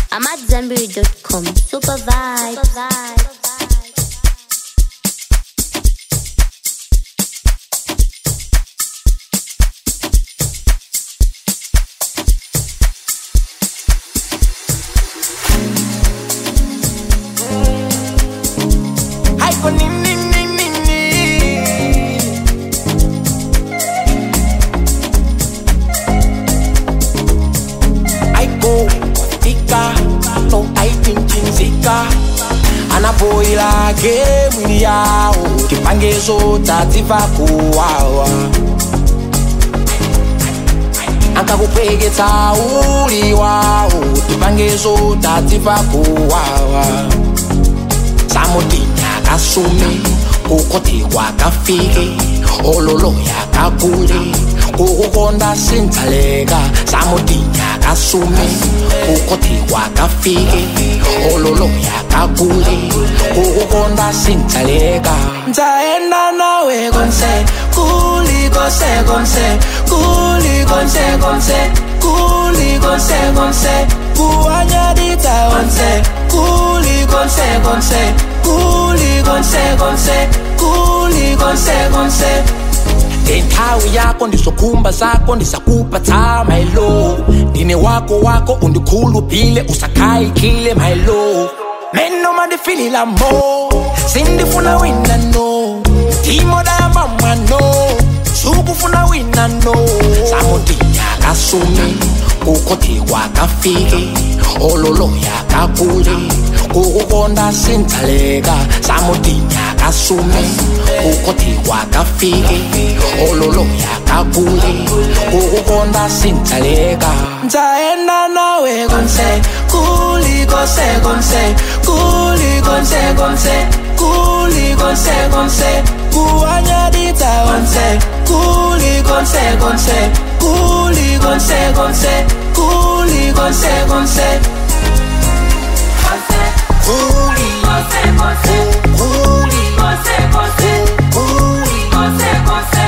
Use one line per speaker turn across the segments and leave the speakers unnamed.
AmadZanbury.com. Super vibe.
Anapoila game yao kipangezo tatifa kuwawa Ankakupegeta uli wao kipangezo tatifa kuwawa Samudinya kasumi kukote wakafike ololo yakakule kukukonda sintalega Samudinya kasumi kukote wakafike ololo yakakule kukukonda sintalega Ntaenda nawe konse kuli konse konse kuli konse konse kuli konse konse kuanyadita konse kuli konse konse kuli konse konse kuli konse konse Entawi yako ndisokumba zako ndisakupa ta my love Dine wako undikulu pile usakai kile my love Meno madifili la mo Sindifuna wina no Timo da mama no Sukufuna wina no Samudinya kasumi Kukote wakafike ololo yakakule kukukonda sintalega Samudinya kasumi kukote wakafike ololo yakakule kukukonda sintalega Ntaenda nawe konse kuli konse konse kuli konse konse kuli konse konse kuanyadita konse kuli konse konse kuli konse konse kuli konse konse kuli konse konse kuli konse konse kuli konse konse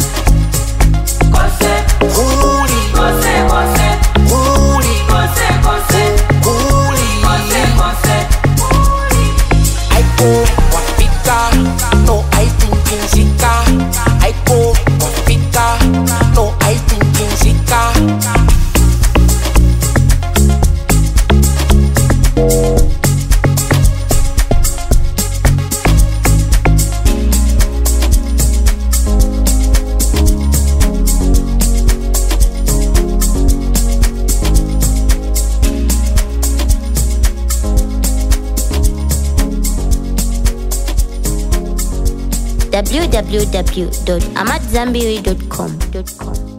konse kuli konse konse kuli konse konse kuli konse konse I go wafika no I thinking sika I go wafika no I thinking sika
www.amadzanbury.com.